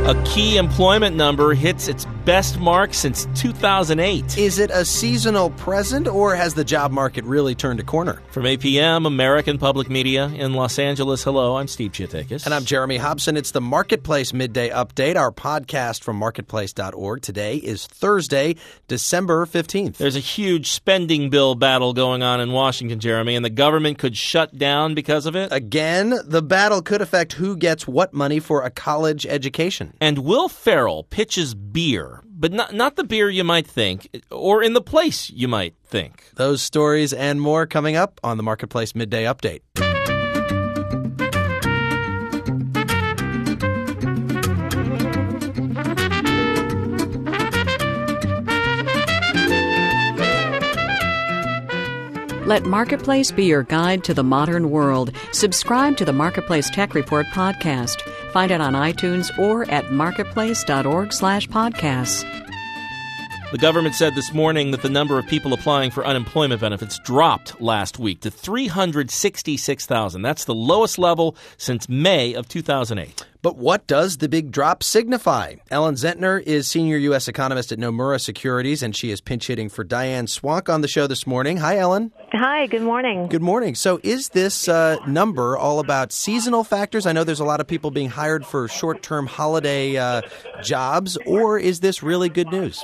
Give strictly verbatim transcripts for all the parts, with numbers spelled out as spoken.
A key employment number hits its best mark since two thousand eight. Is it a seasonal present, or has the job market really turned a corner? From A P M, American Public Media in Los Angeles, hello, I'm Steve Chiatakis. And I'm Jeremy Hobson. It's the Marketplace Midday Update, our podcast from marketplace dot org. Today is Thursday, December fifteenth. There's a huge spending bill battle going on in Washington, Jeremy, and the government could shut down because of it. Again, the battle could affect who gets what money for a college education. And Will Ferrell pitches beer, but not not the beer you might think, or in the place you might think. Those stories and more coming up on the Marketplace Midday Update. Let Marketplace be your guide to the modern world. Subscribe to the Marketplace Tech Report podcast. Find it on iTunes or at marketplace dot org slash podcasts. The government said this morning that the number of people applying for unemployment benefits dropped last week to three hundred sixty-six thousand. That's the lowest level since May of two thousand eight. But what does the big drop signify? Ellen Zentner is senior U S economist at Nomura Securities, and she is pinch hitting for Diane Swank on the show this morning. Hi, Ellen. Hi, good morning. Good morning. So is this uh, number all about seasonal factors? I know there's a lot of people being hired for short-term holiday uh, jobs, or is this really good news?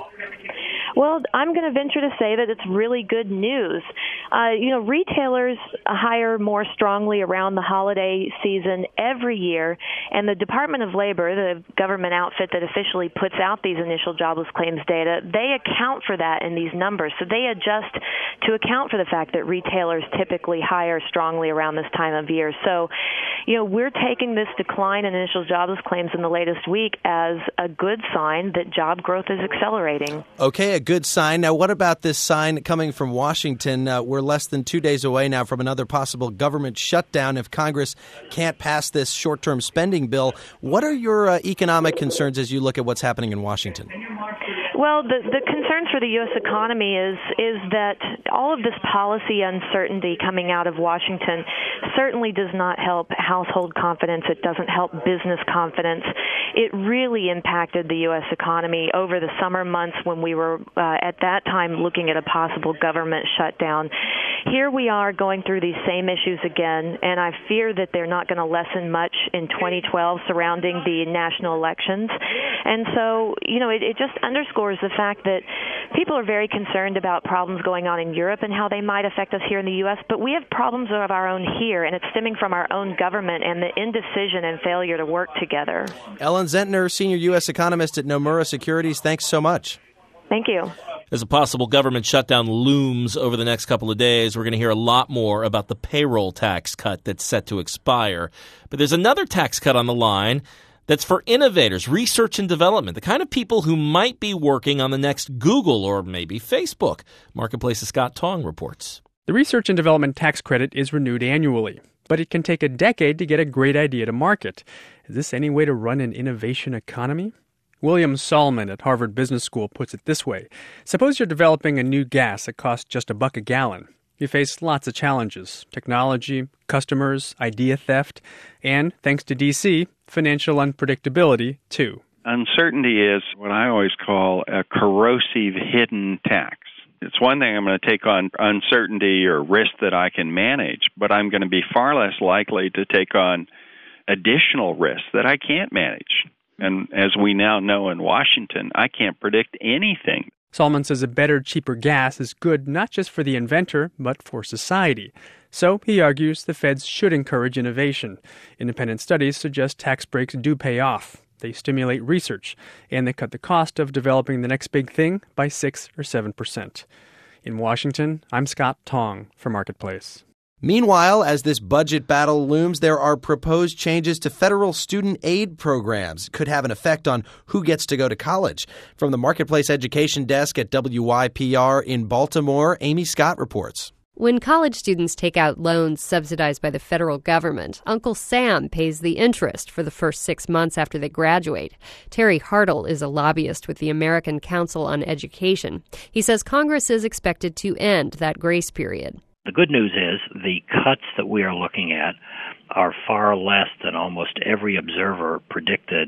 Well, I'm going to venture to say that it's really good news. Uh, you know, retailers hire more strongly around the holiday season every year, and the Department of Labor, the government outfit that officially puts out these initial jobless claims data, they account for that in these numbers. So they adjust to account for the fact that retailers typically hire strongly around this time of year. So, you know, we're taking this decline in initial jobless claims in the latest week as a good sign that job growth is accelerating. Okay, a good sign. Now, what about this sign coming from Washington? Uh, we're less than two days away now from another possible government shutdown if Congress can't pass this short-term spending bill. What are your uh, economic concerns as you look at what's happening in Washington? Well, the, the concerns for the U S economy is is that all of this policy uncertainty coming out of Washington certainly does not help household confidence. It doesn't help business confidence. It really impacted the U S economy over the summer months when we were, uh, at that time, looking at a possible government shutdown. Here we are going through these same issues again, and I fear that they're not going to lessen much in twenty twelve surrounding the national elections. And so, you know, it, it just underscores the fact that people are very concerned about problems going on in Europe and how they might affect us here in the U S, but we have problems of our own here, and it's stemming from our own government and the indecision and failure to work together. Ellen Zentner, senior U S economist at Nomura Securities, thanks so much. Thank you. As a possible government shutdown looms over the next couple of days, we're going to hear a lot more about the payroll tax cut that's set to expire. But there's another tax cut on the line that's for innovators, research and development, the kind of people who might be working on the next Google or maybe Facebook. Marketplace's Scott Tong reports. The research and development tax credit is renewed annually, but it can take a decade to get a great idea to market. Is this any way to run an innovation economy? William Solomon at Harvard Business School puts it this way. Suppose you're developing a new gas that costs just a buck a gallon. You face lots of challenges: technology, customers, idea theft, and, thanks to D C, financial unpredictability, too. Uncertainty is what I always call a corrosive hidden tax. It's one thing I'm going to take on uncertainty or risk that I can manage, but I'm going to be far less likely to take on additional risks that I can't manage. And as we now know in Washington, I can't predict anything. Solomon says a better, cheaper gas is good not just for the inventor, but for society. So, he argues, the feds should encourage innovation. Independent studies suggest tax breaks do pay off. They stimulate research, and they cut the cost of developing the next big thing by six or seven percent. In Washington, I'm Scott Tong for Marketplace. Meanwhile, as this budget battle looms, there are proposed changes to federal student aid programs. Could have an effect on who gets to go to college. From the Marketplace Education Desk at W Y P R in Baltimore, Amy Scott reports. When college students take out loans subsidized by the federal government, Uncle Sam pays the interest for the first six months after they graduate. Terry Hartle is a lobbyist with the American Council on Education. He says Congress is expected to end that grace period. The good news is the cuts that we are looking at are far less than almost every observer predicted.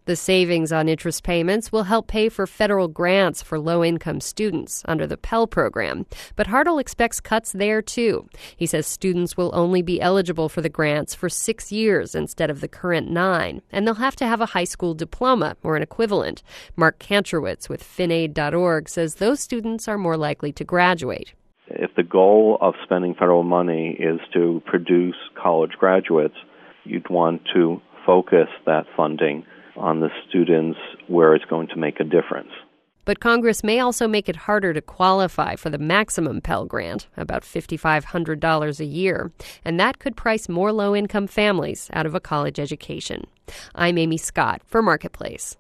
The savings on interest payments will help pay for federal grants for low-income students under the Pell Program. But Hartle expects cuts there, too. He says students will only be eligible for the grants for six years instead of the current nine, and they'll have to have a high school diploma or an equivalent. Mark Kantrowitz with fin aid dot org says those students are more likely to graduate. If the goal of spending federal money is to produce college graduates, you'd want to focus that funding on the students where it's going to make a difference. But Congress may also make it harder to qualify for the maximum Pell Grant, about five thousand five hundred dollars a year, and that could price more low-income families out of a college education. I'm Amy Scott for Marketplace.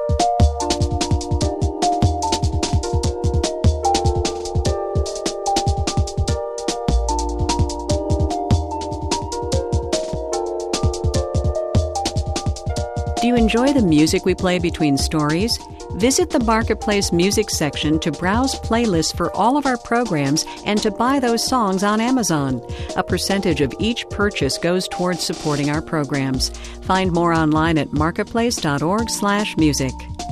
Do you enjoy the music we play between stories? Visit the Marketplace music section to browse playlists for all of our programs and to buy those songs on Amazon. A percentage of each purchase goes towards supporting our programs. Find more online at marketplace dot org slash music.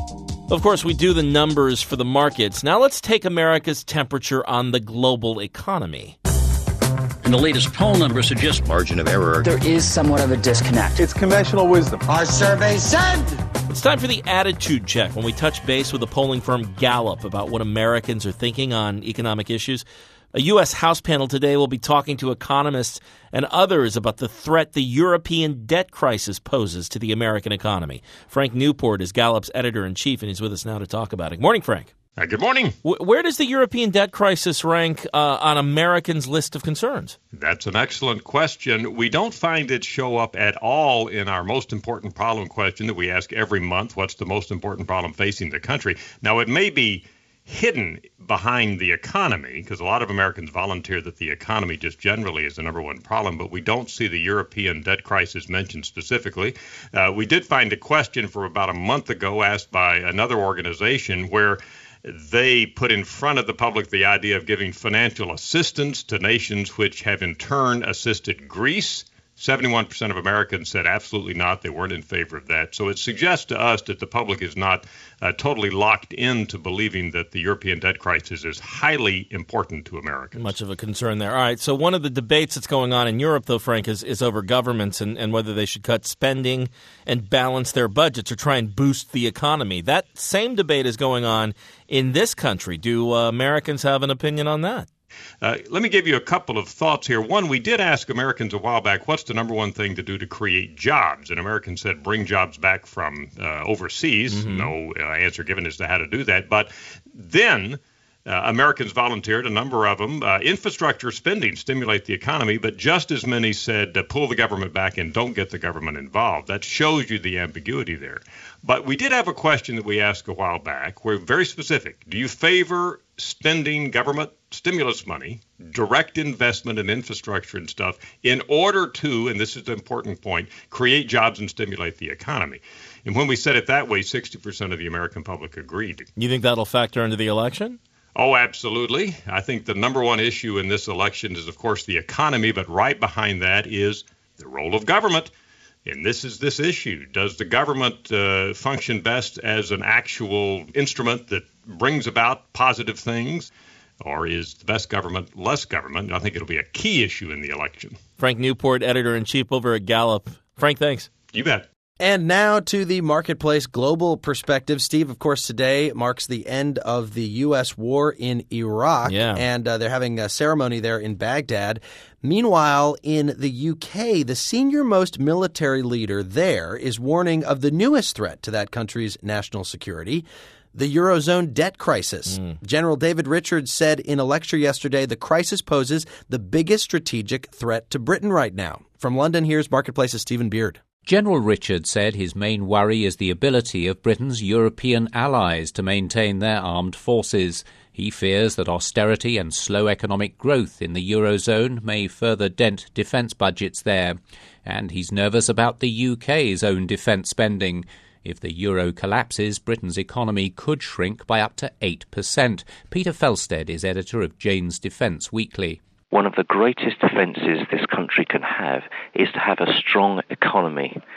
Of course, we do the numbers for the markets. Now let's take America's temperature on the global economy. And the latest poll numbers suggest margin of error. There is somewhat of a disconnect. It's conventional wisdom. Our survey said. It's time for the attitude check when we touch base with the polling firm Gallup about what Americans are thinking on economic issues. A U S House panel today will be talking to economists and others about the threat the European debt crisis poses to the American economy. Frank Newport is Gallup's editor-in-chief, and he's with us now to talk about it. Good morning, Frank. Uh, good morning. W- where does the European debt crisis rank uh, on Americans' list of concerns? That's an excellent question. We don't find it show up at all in our most important problem question that we ask every month. What's the most important problem facing the country? Now, it may be hidden behind the economy, because a lot of Americans volunteer that the economy just generally is the number one problem, but we don't see the European debt crisis mentioned specifically. Uh, we did find a question from about a month ago asked by another organization where they put in front of the public the idea of giving financial assistance to nations which have in turn assisted Greece. seventy-one percent of Americans said absolutely not. They weren't in favor of that. So it suggests to us that the public is not uh, totally locked into believing that the European debt crisis is highly important to Americans. Much of a concern there. All right. So one of the debates that's going on in Europe, though, Frank, is, is over governments and, and whether they should cut spending and balance their budgets or try and boost the economy. That same debate is going on in this country. Do uh, Americans have an opinion on that? Uh, let me give you a couple of thoughts here. One, we did ask Americans a while back, what's the number one thing to do to create jobs? And Americans said, bring jobs back from uh, overseas. Mm-hmm. No uh, answer given as to how to do that. But then uh, Americans volunteered, a number of them, uh, infrastructure spending, stimulate the economy. But just as many said, uh, pull the government back and don't get the government involved. That shows you the ambiguity there. But we did have a question that we asked a while back. We're very specific. Do you favor spending government stimulus money, direct investment in infrastructure and stuff, in order to, and this is the important point, create jobs and stimulate the economy? And when we said it that way, sixty percent of the American public agreed. You think that'll factor into the election? Oh, absolutely. I think the number one issue in this election is, of course, the economy, but right behind that is the role of government. And this is this issue. Does the government uh, function best as an actual instrument that brings about positive things? Or is the best government less government? And I think it'll be a key issue in the election. Frank Newport, editor-in-chief over at Gallup. Frank, thanks. You bet. And now to the Marketplace global perspective. Steve, of course, today marks the end of the U S war in Iraq. Yeah. And uh, they're having a ceremony there in Baghdad. Meanwhile, in the U K, the senior-most military leader there is warning of the newest threat to that country's national security, the Eurozone debt crisis. Mm. General David Richards said in a lecture yesterday the crisis poses the biggest strategic threat to Britain right now. From London, here's Marketplace's Stephen Beard. General Richards said his main worry is the ability of Britain's European allies to maintain their armed forces. He fears that austerity and slow economic growth in the Eurozone may further dent defence budgets there. And he's nervous about the U K's own defence spending. If the euro collapses, Britain's economy could shrink by up to eight percent. Peter Felsted is editor of Jane's Defence Weekly. One of the greatest defences this country can have is to have a strong economy.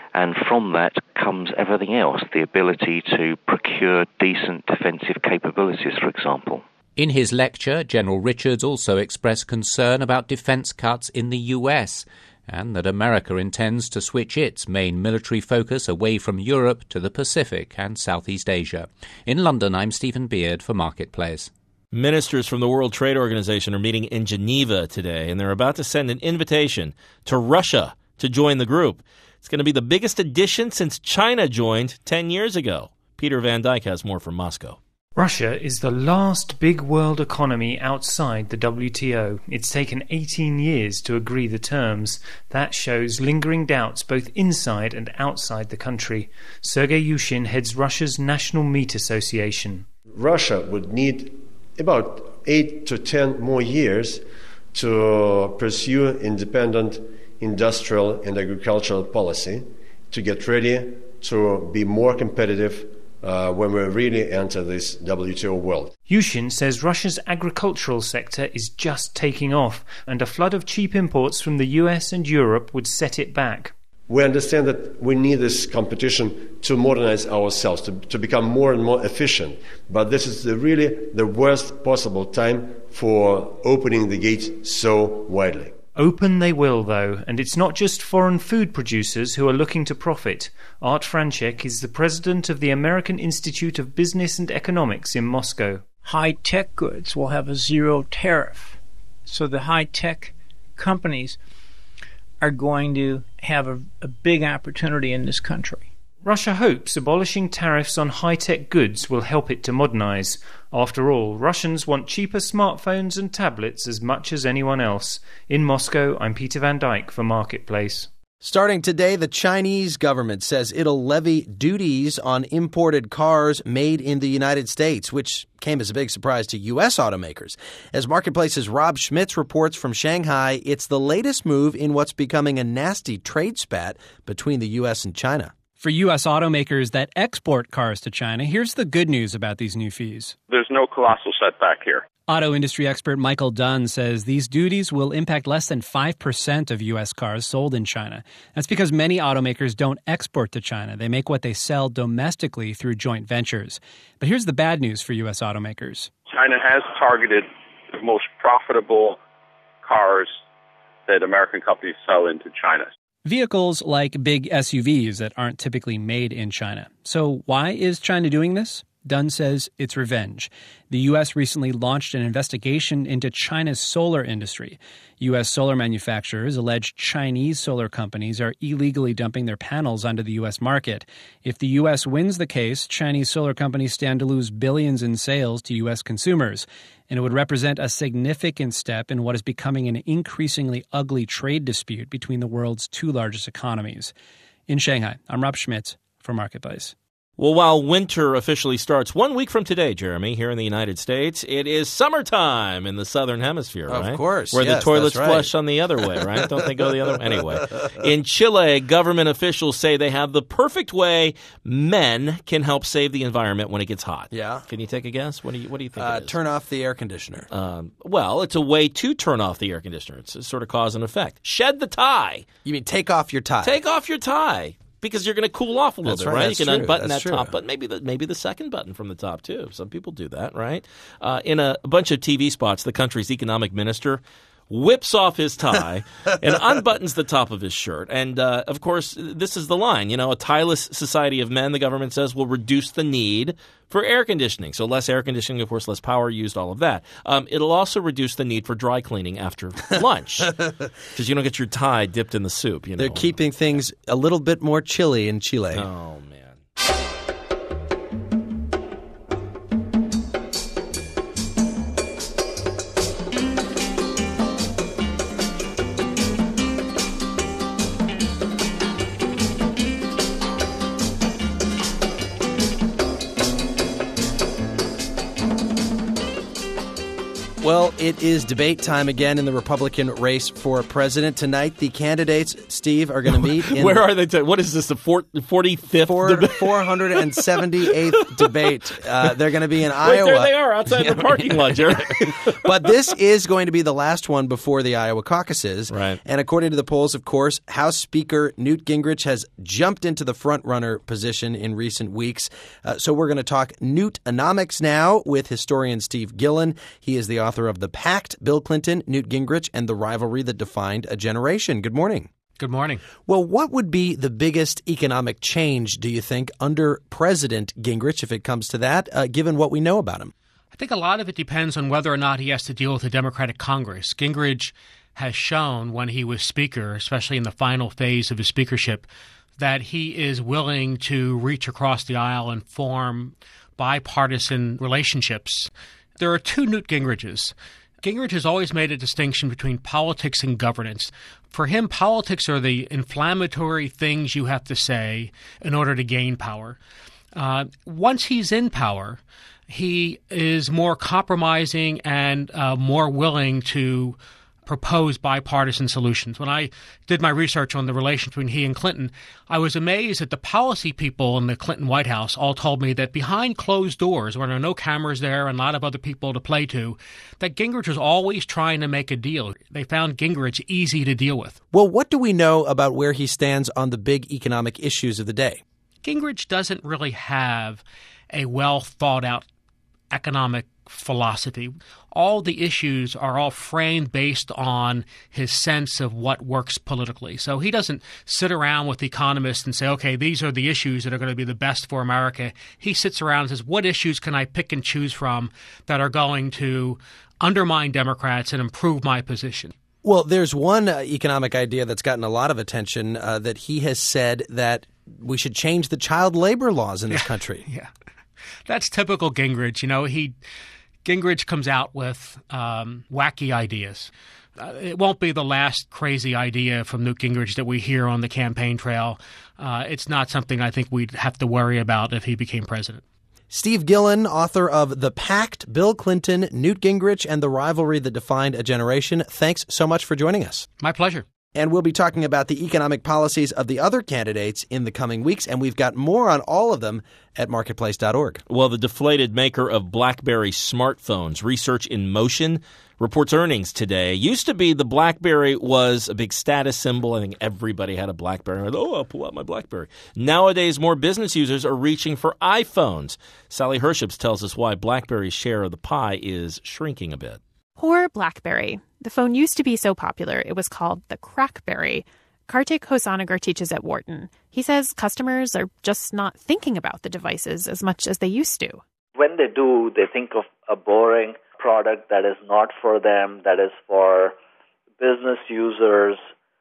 And from that comes everything else, the ability to procure decent defensive capabilities, for example. In his lecture, General Richards also expressed concern about defense cuts in the U S and that America intends to switch its main military focus away from Europe to the Pacific and Southeast Asia. In London, I'm Stephen Beard for Marketplace. Ministers from the World Trade Organization are meeting in Geneva today, and they're about to send an invitation to Russia to join the group. It's going to be the biggest addition since China joined ten years ago. Peter Van Dyke has more from Moscow. Russia is the last big world economy outside the W T O. It's taken eighteen years to agree the terms. That shows lingering doubts both inside and outside the country. Sergei Yushin heads Russia's National Meat Association. Russia would need about eight to ten more years to pursue independent industrial and agricultural policy to get ready to be more competitive Uh, when we really enter this W T O world. Yushin says Russia's agricultural sector is just taking off, and a flood of cheap imports from the U S and Europe would set it back. We understand that we need this competition to modernize ourselves, to, to become more and more efficient. But this is the, really the worst possible time for opening the gates so widely. Open they will, though, and it's not just foreign food producers who are looking to profit. Art Franchek is the president of the American Institute of Business and Economics in Moscow. High-tech goods will have a zero tariff, so the high-tech companies are going to have a, a big opportunity in this country. Russia hopes abolishing tariffs on high-tech goods will help it to modernize. After all, Russians want cheaper smartphones and tablets as much as anyone else. In Moscow, I'm Peter Van Dyke for Marketplace. Starting today, the Chinese government says it'll levy duties on imported cars made in the United States, which came as a big surprise to U S automakers. As Marketplace's Rob Schmitz reports from Shanghai, it's the latest move in what's becoming a nasty trade spat between the U S and China. For U S automakers that export cars to China, here's the good news about these new fees. There's no colossal setback here. Auto industry expert Michael Dunn says these duties will impact less than five percent of U S cars sold in China. That's because many automakers don't export to China. They make what they sell domestically through joint ventures. But here's the bad news for U S automakers. China has targeted the most profitable cars that American companies sell into China. Vehicles like big S U Vs that aren't typically made in China. So why is China doing this? Dunn says it's revenge. The U S recently launched an investigation into China's solar industry. U S solar manufacturers allege Chinese solar companies are illegally dumping their panels onto the U S market. If the U S wins the case, Chinese solar companies stand to lose billions in sales to U S consumers. And it would represent a significant step in what is becoming an increasingly ugly trade dispute between the world's two largest economies. In Shanghai, I'm Rob Schmitz for Marketplace. Well, while winter officially starts one week from today, Jeremy, here in the United States, it is summertime in the southern hemisphere, right? Of course, Where yes, the toilets that's right. flush on the other way, right? Don't they go the other way? Anyway, in Chile, government officials say they have the perfect way men can help save the environment when it gets hot. Yeah. Can you take a guess? What do you, what do you think Uh, it is? turn off the air conditioner. Um, well, it's a way to turn off the air conditioner. It's a sort of cause and effect. Shed the tie. You mean take off your tie? Take off your tie. Because you're going to cool off a little That's bit, right, right? that's You can true, unbutton that's that true. top button, maybe the maybe the second button from the top too. Some people do that, right? Uh, in a bunch of T V spots, the country's economic minister whips off his tie and unbuttons the top of his shirt. And, uh, of course, this is the line. You know, a tieless society of men, the government says, will reduce the need for air conditioning. So less air conditioning, of course, less power used, all of that. Um, it'll also reduce the need for dry cleaning after lunch because you don't get your tie dipped in the soup. You know? They're keeping things a little bit more chilly in Chile. Oh, man. Well, it is debate time again in the Republican race for president. Tonight, the candidates, Steve, are going to meet in... Where are they? T- what is this, the forty-fifth Four, debate? four hundred seventy-eighth debate. Uh, they're going to be in Wait, Iowa. there they are outside the parking lot, Jerry. But this is going to be the last one before the Iowa caucuses. Right. And according to the polls, of course, House Speaker Newt Gingrich has jumped into the front-runner position in recent weeks. Uh, so we're going to talk Newtonomics now with historian Steve Gillen. He is the author of The Pact, Bill Clinton, Newt Gingrich, and the Rivalry That Defined a Generation. Good morning. Good morning. Well, what would be the biggest economic change, do you think, under President Gingrich, if it comes to that, uh, given what we know about him? I think a lot of it depends on whether or not he has to deal with a Democratic Congress. Gingrich has shown when he was Speaker, especially in the final phase of his speakership, that he is willing to reach across the aisle and form bipartisan relationships. There are two Newt Gingriches. Gingrich has always made a distinction between politics and governance. For him, politics are the inflammatory things you have to say in order to gain power. Uh, once he's in power, he is more compromising and uh, more willing to propose bipartisan solutions. When I did my research on the relation between he and Clinton, I was amazed that the policy people in the Clinton White House all told me that behind closed doors, when there are no cameras there and a lot of other people to play to, that Gingrich was always trying to make a deal. They found Gingrich easy to deal with. Well, what do we know about where he stands on the big economic issues of the day? Gingrich doesn't really have a well thought out economic philosophy. All the issues are all framed based on his sense of what works politically. So he doesn't sit around with economists and say, okay, these are the issues that are going to be the best for America. He sits around and says, what issues can I pick and choose from that are going to undermine Democrats and improve my position? Well, there's one uh, economic idea that's gotten a lot of attention uh, that he has said that we should change the child labor laws in this country. Yeah. That's typical Gingrich. You know, he Gingrich comes out with um, wacky ideas. Uh, it won't be the last crazy idea from Newt Gingrich that we hear on the campaign trail. Uh, it's not something I think we'd have to worry about if he became president. Steve Gillen, author of The Pact, Bill Clinton, Newt Gingrich, and the Rivalry That Defined a Generation. Thanks so much for joining us. My pleasure. And we'll be talking about the economic policies of the other candidates in the coming weeks, and we've got more on all of them at marketplace dot org. Well, the deflated maker of BlackBerry smartphones, Research in Motion, reports earnings today. Used to be the BlackBerry was a big status symbol. I think everybody had a BlackBerry. Like, oh, I'll pull out my BlackBerry. Nowadays, more business users are reaching for iPhones. Sally Herships tells us why BlackBerry's share of the pie is shrinking a bit. Poor BlackBerry. The phone used to be so popular, it was called the Crackberry. Kartik Hosanagar teaches at Wharton. He says customers are just not thinking about the devices as much as they used to. When they do, they think of a boring product that is not for them, that is for business users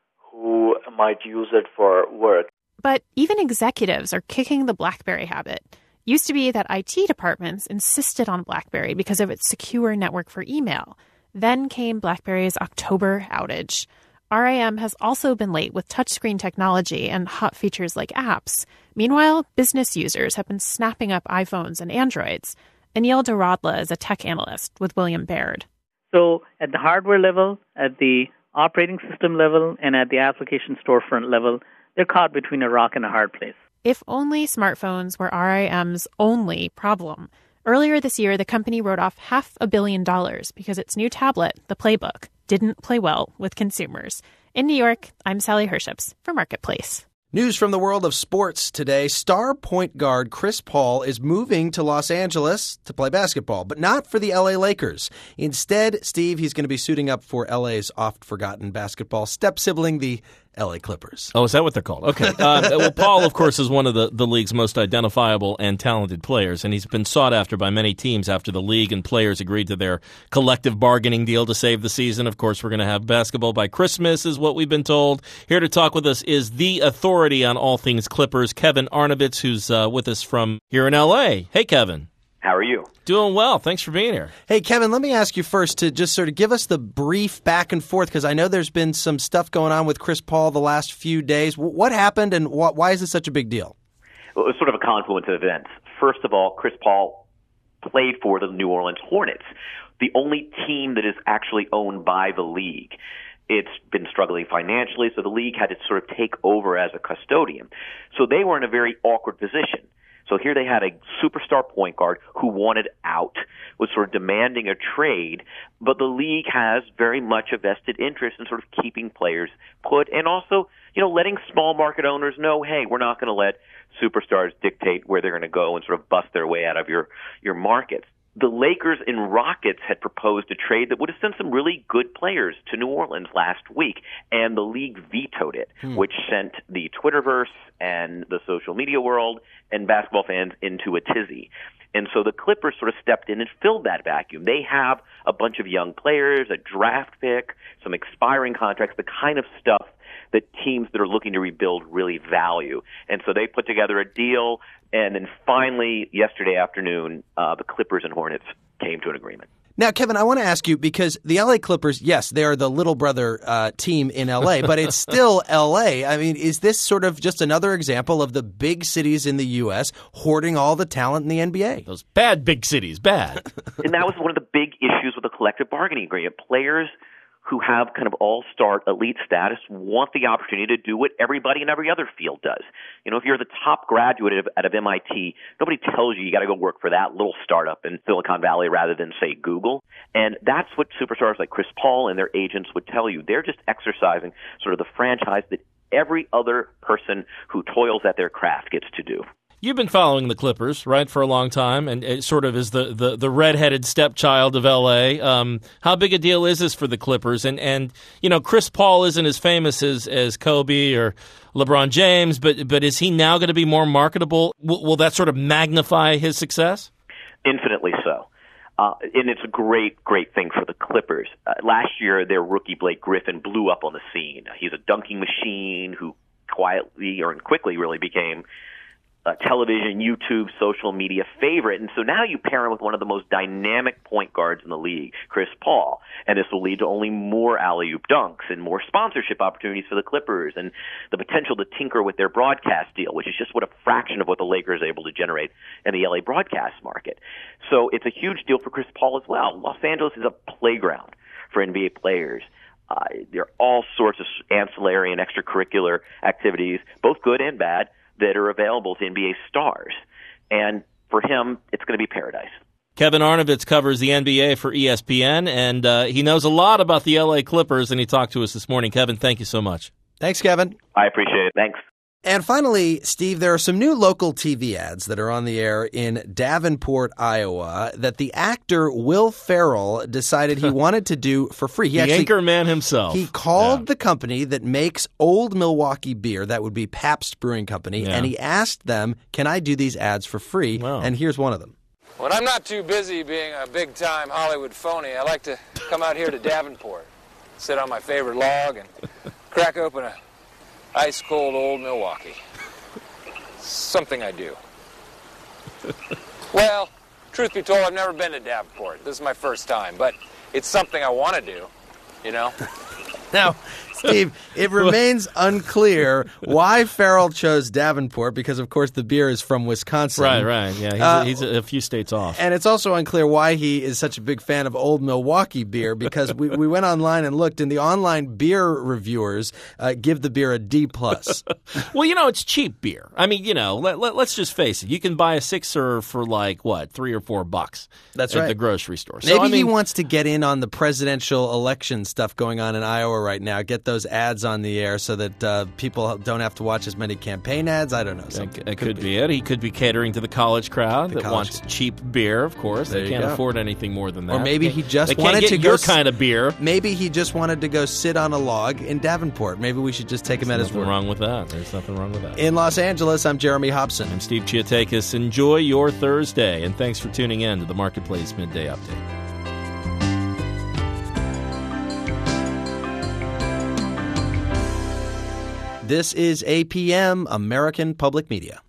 who might use it for work. But even executives are kicking the BlackBerry habit. Used to be that I T departments insisted on BlackBerry because of its secure network for email. Then came BlackBerry's October outage. R I M has also been late with touchscreen technology and hot features like apps. Meanwhile, business users have been snapping up iPhones and Androids. Anil Doradla is a tech analyst with William Baird. So at the hardware level, at the operating system level, and at the application storefront level, they're caught between a rock and a hard place. If only smartphones were R I M's only problem. Earlier this year, the company wrote off half a billion dollars because its new tablet, the Playbook, didn't play well with consumers. In New York, I'm Sally Herships for Marketplace. News from the world of sports today. Star point guard Chris Paul is moving to Los Angeles to play basketball, but not for the L A Lakers. Instead, Steve, he's going to be suiting up for L A's oft-forgotten basketball step-sibling, the L A Clippers. Oh, is that what they're called? Okay. Uh, well, Paul, of course, is one of the, the league's most identifiable and talented players, and he's been sought after by many teams after the league and players agreed to their collective bargaining deal to save the season. Of course, we're going to have basketball by Christmas, is what we've been told. Here to talk with us is the authority on all things Clippers, Kevin Arnovitz, who's uh, with us from here in L A. Hey, Kevin. How are you? Doing well. Thanks for being here. Hey, Kevin, let me ask you first to just sort of give us the brief back and forth, because I know there's been some stuff going on with Chris Paul the last few days. What happened, and why is this such a big deal? Well, it was sort of a confluence of events. First of all, Chris Paul played for the New Orleans Hornets, the only team that is actually owned by the league. It's been struggling financially, so the league had to sort of take over as a custodian. So they were in a very awkward position. So here they had a superstar point guard who wanted out, was sort of demanding a trade, but the league has very much a vested interest in sort of keeping players put and also, you know, letting small market owners know, hey, we're not going to let superstars dictate where they're going to go and sort of bust their way out of your, your markets. The Lakers and Rockets had proposed a trade that would have sent some really good players to New Orleans last week, and the league vetoed it, hmm. which sent the Twitterverse and the social media world and basketball fans into a tizzy. And so the Clippers sort of stepped in and filled that vacuum. They have a bunch of young players, a draft pick, some expiring contracts, the kind of stuff that teams that are looking to rebuild really value. And so they put together a deal, and then finally, yesterday afternoon, uh, the Clippers and Hornets came to an agreement. Now, Kevin, I want to ask you, because the L A Clippers, yes, they are the little brother uh, team in L A, but it's still L A. I mean, is this sort of just another example of the big cities in the U S hoarding all the talent in the N B A? Those bad big cities, bad. And that was one of the big issues with the collective bargaining agreement. Players who have kind of all-star elite status want the opportunity to do what everybody in every other field does. You know, if you're the top graduate of, out of M I T, nobody tells you you got to go work for that little startup in Silicon Valley rather than, say, Google. And that's what superstars like Chris Paul and their agents would tell you. They're just exercising sort of the franchise that every other person who toils at their craft gets to do. You've been following the Clippers, right, for a long time, and it sort of is the, the, the redheaded stepchild of L A. Um, how big a deal is this for the Clippers? And, and you know, Chris Paul isn't as famous as, as Kobe or LeBron James, but but is he now going to be more marketable? Will, will that sort of magnify his success? Infinitely so. Uh, and it's a great, great thing for the Clippers. Uh, last year, their rookie Blake Griffin blew up on the scene. He's a dunking machine who quietly or quickly really became Uh, television, YouTube, social media favorite. And so now you pair him with one of the most dynamic point guards in the league, Chris Paul. And this will lead to only more alley-oop dunks and more sponsorship opportunities for the Clippers and the potential to tinker with their broadcast deal, which is just what a fraction of what the Lakers are able to generate in the L A broadcast market. So it's a huge deal for Chris Paul as well. Los Angeles is a playground for N B A players. Uh, there are all sorts of ancillary and extracurricular activities, both good and bad, that are available to N B A stars. And for him, it's going to be paradise. Kevin Arnovitz covers the N B A for E S P N, and uh, he knows a lot about the L A Clippers, and he talked to us this morning. Kevin, thank you so much. Thanks, Kevin. I appreciate it. Thanks. And finally, Steve, there are some new local T V ads that are on the air in Davenport, Iowa, that the actor Will Ferrell decided he wanted to do for free. He the actually, anchor man himself. He called yeah. the company that makes Old Milwaukee beer, that would be Pabst Brewing Company, yeah. and he asked them, can I do these ads for free? Wow. And here's one of them. When I'm not too busy being a big-time Hollywood phony, I like to come out here to Davenport, sit on my favorite log, and crack open a ice-cold Old Milwaukee. Something I do. Well, truth be told, I've never been to Davenport. This is my first time, but it's something I want to do, you know? Now, Steve, it remains unclear why Ferrell chose Davenport, because, of course, the beer is from Wisconsin. Right, right. Yeah, he's, uh, a, he's a few states off. And it's also unclear why he is such a big fan of Old Milwaukee beer, because we, we went online and looked, and the online beer reviewers uh, give the beer a D plus. Well, you know, it's cheap beer. I mean, you know, let, let, let's just face it. You can buy a sixer for like, what, three or four bucks That's at right. the grocery store. So, Maybe I mean, he wants to get in on the presidential election stuff going on in Iowa right now, get those ads on the air so that uh, people don't have to watch as many campaign ads. I don't know. It, it could be. be it. He could be catering to the college crowd the that college. wants cheap beer, of course. There they you can't go. afford anything more than that. Or maybe he just they wanted can't get to your go s- kind of beer. Maybe he just wanted to go sit on a log in Davenport. Maybe we should just take There's him at his nothing word. wrong with that. There's nothing wrong with that. In Los Angeles, I'm Jeremy Hobson. I'm Steve Chiatakis. Enjoy your Thursday, and thanks for tuning in to the Marketplace Midday Update. This is A P M, American Public Media.